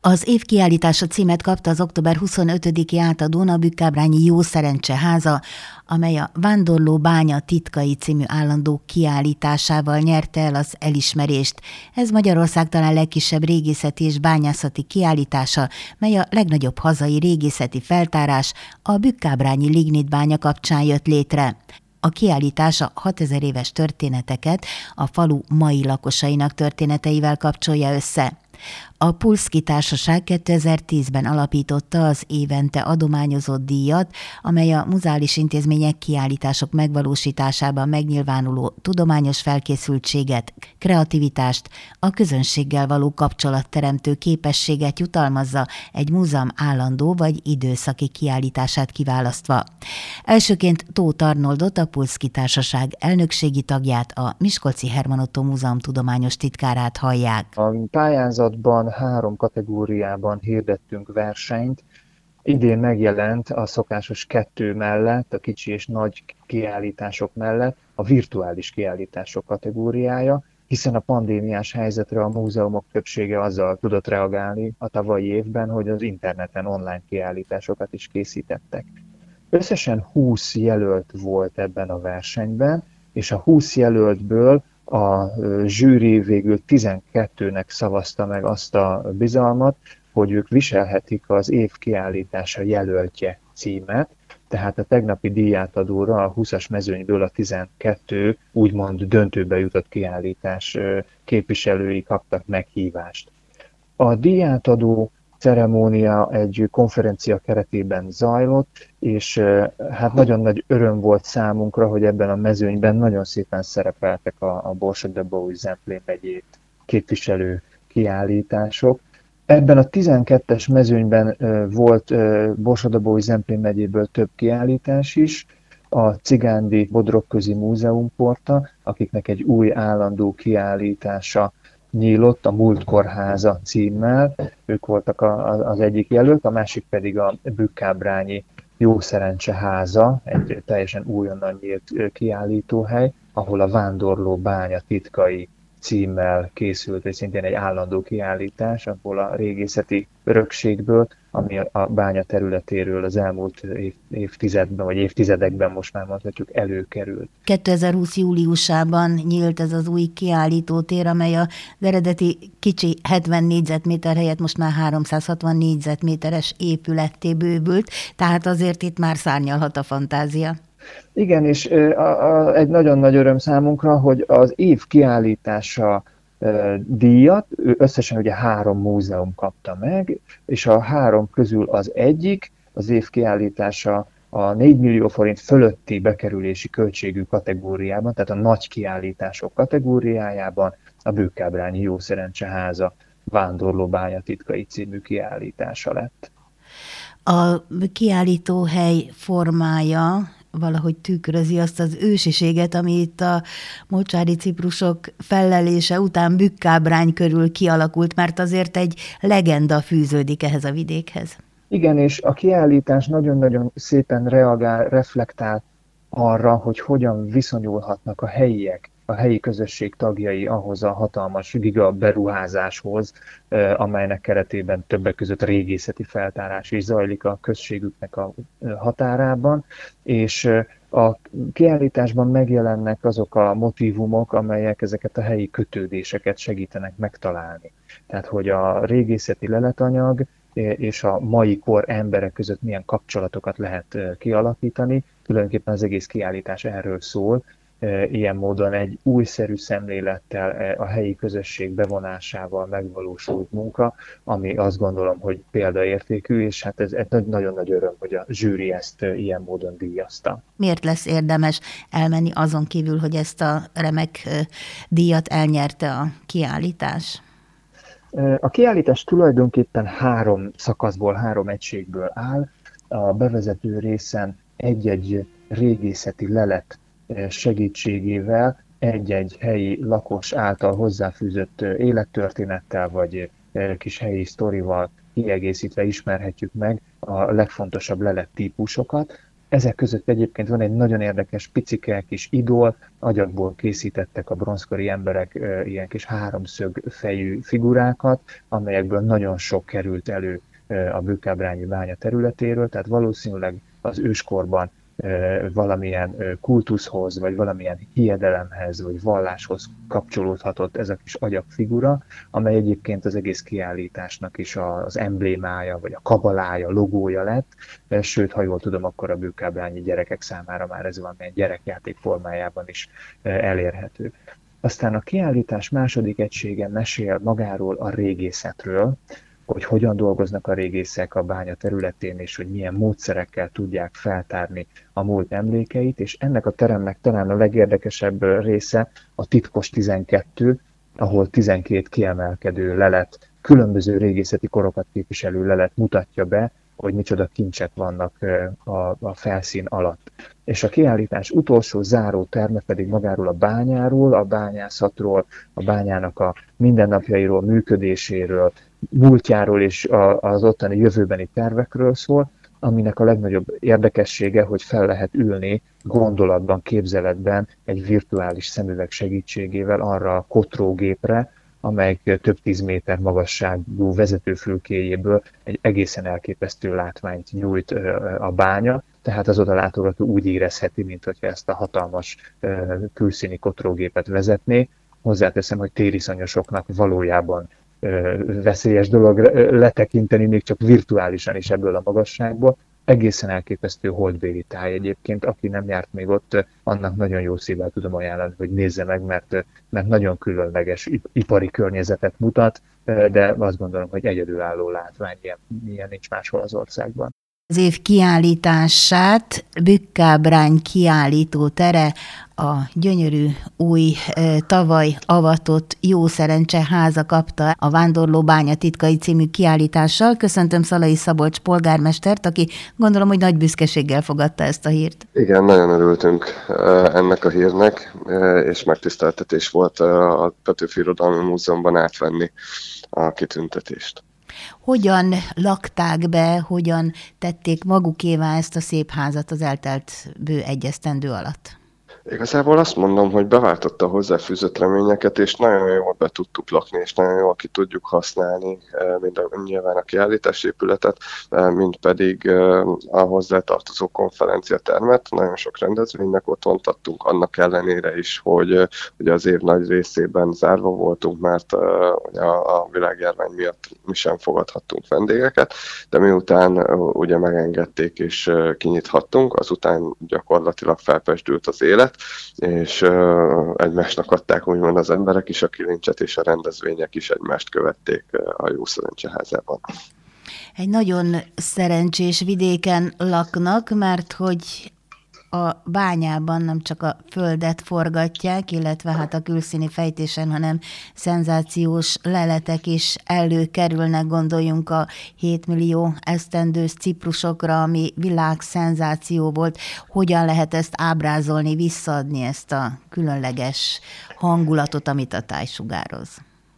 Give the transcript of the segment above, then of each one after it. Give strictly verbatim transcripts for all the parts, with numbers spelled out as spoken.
Az év kiállítása címet kapta az október huszonötödiki átadón a Bükkábrányi Jó Szerencse Háza, amely a Vándorló bánya titkai című állandó kiállításával nyerte el az elismerést. Ez Magyarország talán legkisebb régészeti és bányászati kiállítása, mely a legnagyobb hazai régészeti feltárás a Bükkábrányi lignitbánya kapcsán jött létre. A kiállítás a hatezer éves történeteket a falu mai lakosainak történeteivel kapcsolja össze. A Pulszky Társaság kétezer-tízben alapította az évente adományozott díjat, amely a muzeális intézmények kiállítások megvalósításában megnyilvánuló tudományos felkészültséget, kreativitást, a közönséggel való kapcsolatteremtő képességet jutalmazza egy múzeum állandó vagy időszaki kiállítását kiválasztva. Elsőként Tóth Arnoldot, a Pulszky Társaság elnökségi tagját, a Miskolci Herman Ottó Múzeum tudományos titkárát hallják. A pályázatban három kategóriában hirdettünk versenyt. Idén megjelent a szokásos kettő mellett, a kicsi és nagy kiállítások mellett a virtuális kiállítások kategóriája, hiszen a pandémiás helyzetre a múzeumok többsége azzal tudott reagálni a tavalyi évben, hogy az interneten online kiállításokat is készítettek. Összesen húsz jelölt volt ebben a versenyben, és a húsz jelöltből a zsűri végül tizenkettőnek szavazta meg azt a bizalmat, hogy ők viselhetik az év kiállítása jelöltje címet, tehát a tegnapi díjátadóra a húszas mezőnyből a tizenkettő úgymond döntőbe jutott kiállítás képviselői kaptak meghívást. A díjátadó ceremónia egy konferencia keretében zajlott, és hát nagyon nagy öröm volt számunkra, hogy ebben a mezőnyben nagyon szépen szerepeltek a, a Borsod-Bolyai-Zemplén megyét képviselő kiállítások. Ebben a tizenkettes mezőnyben volt Borsod-Bolyai-Zemplén megyéből több kiállítás is, a Cigándi Bodrogközi Múzeum Porta, akiknek egy új állandó kiállítása nyílott, a Múltkor-háza címmel, ők voltak a, az egyik jelölt, a másik pedig a Bükkábrányi Jó Szerencse Háza, egy teljesen újonnan nyílt kiállítóhely, ahol a Vándorló bánya titkai címmel készült, vagy szintén egy állandó kiállítás, abból a régészeti örökségből, ami a bánya területéről az elmúlt év, évtizedben, vagy évtizedekben most már mondhatjuk előkerült. kétezer-húsz júliusában nyílt ez az új kiállítótér, amely az eredeti kicsi hetven négyzetméter helyett most már háromszázhatvan négyzetméteres épületté bővült, tehát azért itt már szárnyalhat a fantázia. Igen, és a, a, egy nagyon nagy öröm számunkra, hogy az év kiállítása e, díjat összesen ugye három múzeum kapta meg, és a három közül az egyik, az év kiállítása a négy millió forint fölötti bekerülési költségű kategóriában, tehát a nagy kiállítások kategóriájában a Bükkábrányi Jó Szerencse Háza Vándorló bánya titkai című kiállítása lett. A kiállítóhely formája valahogy tükrözi azt az ősiséget, ami itt a mocsári ciprusok fellelése után Bükkábrány körül kialakult, mert azért egy legenda fűződik ehhez a vidékhez. Igen, és a kiállítás nagyon-nagyon szépen reagál, reflektál arra, hogy hogyan viszonyulhatnak a helyiek, a helyi közösség tagjai ahhoz a hatalmas giga beruházáshoz, amelynek keretében többek között régészeti feltárás is zajlik a községüknek a határában, és a kiállításban megjelennek azok a motívumok, amelyek ezeket a helyi kötődéseket segítenek megtalálni. Tehát, hogy a régészeti leletanyag és a mai kor emberek között milyen kapcsolatokat lehet kialakítani. Tulajdonképpen az egész kiállítás erről szól, ilyen módon egy újszerű szemlélettel, a helyi közösség bevonásával megvalósult munka, ami azt gondolom, hogy példaértékű, és hát ez egy nagyon nagy öröm, hogy a zsűri ezt ilyen módon díjazta. Miért lesz érdemes elmenni azon kívül, hogy ezt a remek díjat elnyerte a kiállítás? A kiállítás tulajdonképpen három szakaszból, három egységből áll. A bevezető részen egy-egy régészeti lelet segítségével egy-egy helyi lakos által hozzáfűzött élettörténettel vagy kis helyi sztorival kiegészítve ismerhetjük meg a legfontosabb lelettípusokat. Ezek között egyébként van egy nagyon érdekes picike kis idol, agyagból készítettek a bronzkori emberek ilyen kis háromszög fejű figurákat, amelyekből nagyon sok került elő a Bükkábrányi bánya területéről, tehát valószínűleg az őskorban valamilyen kultuszhoz, vagy valamilyen hiedelemhez, vagy valláshoz kapcsolódhatott ez a kis agyagfigura, amely egyébként az egész kiállításnak is az emblémája, vagy a kabalája, logója lett, sőt, ha jól tudom, akkor a bükkábrányi gyerekek számára már ez valamilyen gyerekjáték formájában is elérhető. Aztán a kiállítás második egysége mesél magáról a régészetről, hogy hogyan dolgoznak a régészek a bánya területén, és hogy milyen módszerekkel tudják feltárni a múlt emlékeit, és ennek a teremnek talán a legérdekesebb része a titkos tizenkettő, ahol tizenkét kiemelkedő lelet, különböző régészeti korokat képviselő lelet mutatja be, hogy micsoda kincsek vannak a, a felszín alatt. És a kiállítás utolsó záró terme pedig magáról a bányáról, a bányászatról, a bányának a mindennapjairól, működéséről, múltjáról és az ottani jövőbeni tervekről szól, aminek a legnagyobb érdekessége, hogy fel lehet ülni gondolatban, képzeletben egy virtuális szemüveg segítségével arra a kotrógépre, amely több tíz méter magasságú vezetőfülkéjéből egy egészen elképesztő látványt nyújt a bánya, tehát az odalátogató úgy érezheti, mint hogyha ezt a hatalmas külszíni kotrógépet vezetné. Hozzáteszem, hogy tériszonyosoknak valójában veszélyes dolog letekinteni, még csak virtuálisan is ebből a magasságból. Egészen elképesztő holdbéli táj egyébként, aki nem járt még ott, annak nagyon jó szívvel tudom ajánlani, hogy nézze meg, mert, mert nagyon különleges ipari környezetet mutat, de azt gondolom, hogy egyedülálló látvány, ilyen, ilyen nincs máshol az országban. Az év kiállítását Bükkábrány kiállító tere a gyönyörű új tavaly avatott Jó Szerencse háza kapta a Vándorló bánya titkai című kiállítással. Köszöntöm Szalai Szabolcs polgármestert, aki gondolom, hogy nagy büszkeséggel fogadta ezt a hírt. Igen, nagyon örültünk ennek a hírnek, és megtiszteltetés volt a Petőfi Irodalmi Múzeumban átvenni a kitüntetést. Hogyan lakták be, hogyan tették magukévá ezt a szép házat az eltelt bő egy esztendő alatt? Igazából azt mondom, hogy beváltotta a hozzáfűzött reményeket, és nagyon jól be tudtuk lakni, és nagyon jól ki tudjuk használni mind a, nyilván a kiállításépületet, mind pedig a hozzátartozó konferenciatermet. Nagyon sok rendezvénynek otthont adtunk, annak ellenére is, hogy ugye az év nagy részében zárva voltunk, mert a, a világjárvány miatt mi sem fogadhattunk vendégeket, de miután ugye megengedték és kinyithattunk, azután gyakorlatilag felpesdült az élet, és uh, egymásnak adták úgymond az emberek is a kilincset, és a rendezvények is egymást követték a Jó Szerencse házában. Egy nagyon szerencsés vidéken laknak, mert hogy a bányában nem csak a földet forgatják, illetve hát a külszíni fejtésen, hanem szenzációs leletek is előkerülnek, gondoljunk a hét millió esztendős ciprusokra, ami világszenzáció volt. Hogyan lehet ezt ábrázolni, visszaadni ezt a különleges hangulatot, amit a táj sugároz?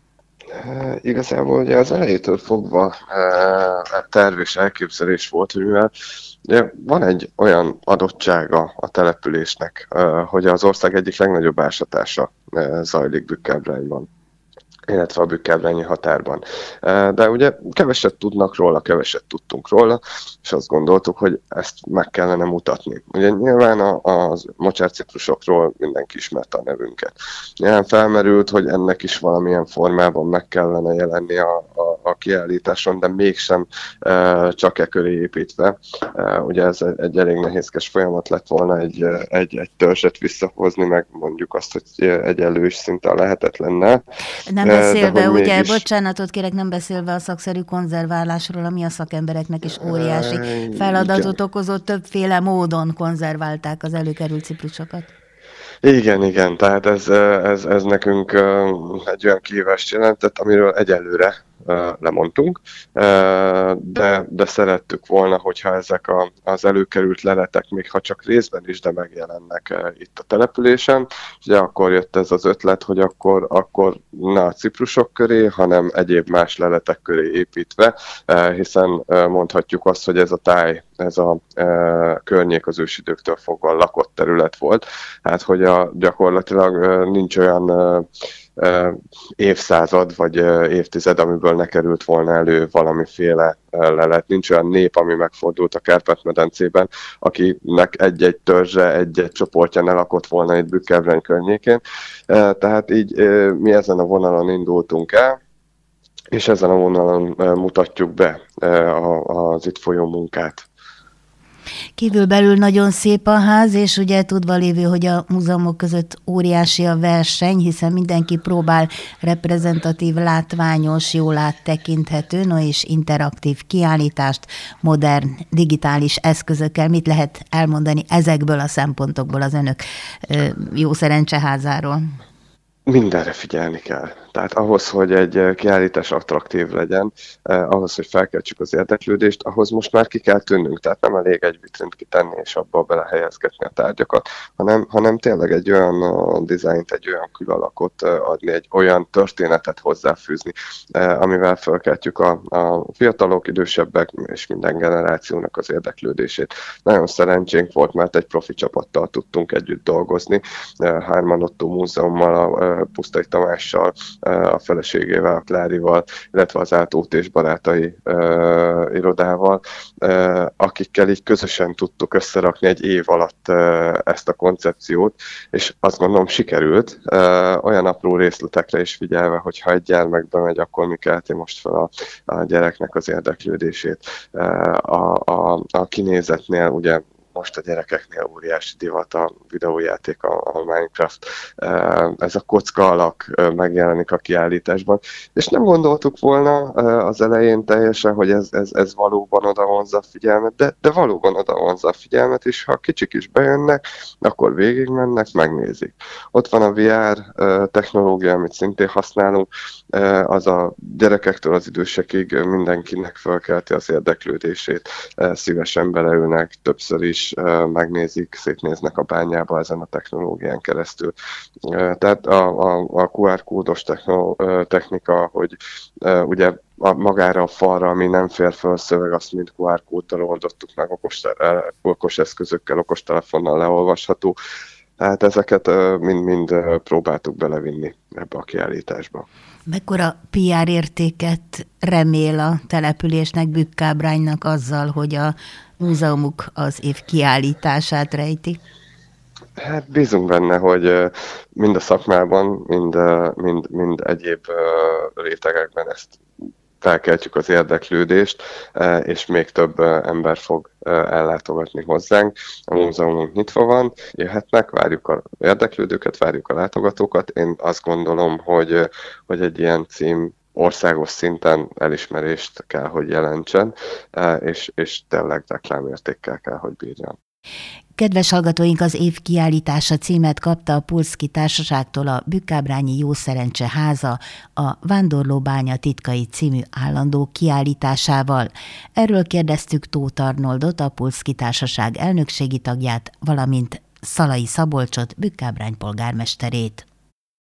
E, igazából ugye az elejétől fogva e, terv és elképzelés volt, hogy mivel ugye van egy olyan adottsága a településnek, e, hogy az ország egyik legnagyobb ásatása e, zajlik Bükkábrányban, illetve a bükkábrányi határban. De ugye keveset tudnak róla, keveset tudtunk róla, és azt gondoltuk, hogy ezt meg kellene mutatni. Ugye nyilván a, a mocsárciprusokról mindenki ismerte a nevünket. Nyilván felmerült, hogy ennek is valamilyen formában meg kellene jelenni a, a, a kiállításon, de mégsem e, csak e köré építve. E, ugye ez egy elég nehézkes folyamat lett volna egy, egy, egy törzset visszahozni, meg mondjuk azt, hogy egyenlő is szinte lehetetlenne. Nem beszélve, ugye, mégis... bocsánatot kérek, nem beszélve a szakszerű konzerválásról, ami a szakembereknek is óriási feladatot igen. okozott, többféle módon konzerválták az előkerült ciprusokat. Igen, igen, tehát ez, ez, ez nekünk egy olyan kihívást jelentett, amiről egyelőre lemondtunk, de, de szerettük volna, hogyha ezek a, az előkerült leletek, még ha csak részben is, de megjelennek itt a településen. Ugye akkor jött ez az ötlet, hogy akkor, akkor ne a ciprusok köré, hanem egyéb más leletek köré építve, hiszen mondhatjuk azt, hogy ez a táj ez a e, környék az ősidőktől fogva lakott terület volt. Hát, hogy a, gyakorlatilag e, nincs olyan e, e, évszázad vagy e, évtized, amiből ne került volna elő valamiféle e, lelet. Nincs olyan nép, ami megfordult a Kárpát-medencében, akinek egy-egy törzse, egy-egy csoportja ne lakott volna itt Bükk-Ebrény környékén. E, tehát így e, mi ezen a vonalon indultunk el, és ezen a vonalon mutatjuk be az itt folyó munkát. Kívülbelül nagyon szép a ház, és ugye tudva lévő, hogy a múzeumok között óriási a verseny, hiszen mindenki próbál reprezentatív, látványos, jól áttekinthető, no és interaktív kiállítást modern, digitális eszközökkel. Mit lehet elmondani ezekből a szempontokból az önök jó szerencseházáról? Mindenre figyelni kell. Tehát ahhoz, hogy egy kiállítás attraktív legyen, eh, ahhoz, hogy felkeltsük az érdeklődést, ahhoz most már ki kell tűnnünk. Tehát nem elég egy vitrint kitenni és abba belehelyezgetni a tárgyakat, hanem, hanem tényleg egy olyan uh, dizájnt, egy olyan külalakot uh, adni, egy olyan történetet hozzáfűzni, uh, amivel felkeltjük a, a fiatalok, idősebbek és minden generációnak az érdeklődését. Nagyon szerencsénk volt, mert egy profi csapattal tudtunk együtt dolgozni, uh, Hárman Ottó Múzeummal, a uh, Pusztai Tamással, a feleségével, a Klárival, illetve az Átót és barátai uh, irodával, uh, akikkel így közösen tudtuk összerakni egy év alatt uh, ezt a koncepciót, és azt gondolom sikerült, uh, olyan apró részletekre is figyelve, hogyha egy gyermekbe megy, akkor mi kelti most fel a, a gyereknek az érdeklődését. Uh, a, a, a kinézetnél ugye most a gyerekeknél óriási divat a videójáték, a, a Minecraft, ez a kocka alak megjelenik a kiállításban. És nem gondoltuk volna az elején teljesen, hogy ez, ez, ez valóban odavonza a figyelmet, de, de valóban odavonza a figyelmet, és ha kicsik is bejönnek, akkor végigmennek, megnézik. Ott van a vé er technológia, amit szintén használunk, az a gyerekektől az idősekig mindenkinek felkelti az érdeklődését, szívesen beleülnek, többször is megnézik, szétnéznek a bányába ezen a technológián keresztül. Tehát a, a, a kú er kódos technika, hogy ugye a, magára a falra, ami nem fér föl szöveg, azt mind kú er kóddal oldottuk meg, okos, okos eszközökkel, okostelefonnal leolvasható. Tehát ezeket mind-mind próbáltuk belevinni ebbe a kiállításba. Mekkora pé er értéket remél a településnek, Bükk-Ábránynak azzal, hogy a múzeumuk az év kiállítását rejti? Hát bízunk benne, hogy mind a szakmában, mind, mind, mind egyéb rétegekben ezt felkeltjük az érdeklődést, és még több ember fog ellátogatni hozzánk. A múzeumunk nyitva van, jöhetnek, várjuk az érdeklődőket, várjuk a látogatókat. Én azt gondolom, hogy, hogy egy ilyen cím országos szinten elismerést kell, hogy jelentsen, és, és tényleg reklámértékkel kell, hogy bírjon. Kedves hallgatóink, az év kiállítása címet kapta a Pulszky Társaságtól a Bükk-Ábrányi Jószerencse Háza a Vándorlóbánya titkai című állandó kiállításával. Erről kérdeztük Tóth Arnoldot, a Pulszky Társaság elnökségi tagját, valamint Szalai Szabolcsot, Bükk-Ábrány polgármesterét.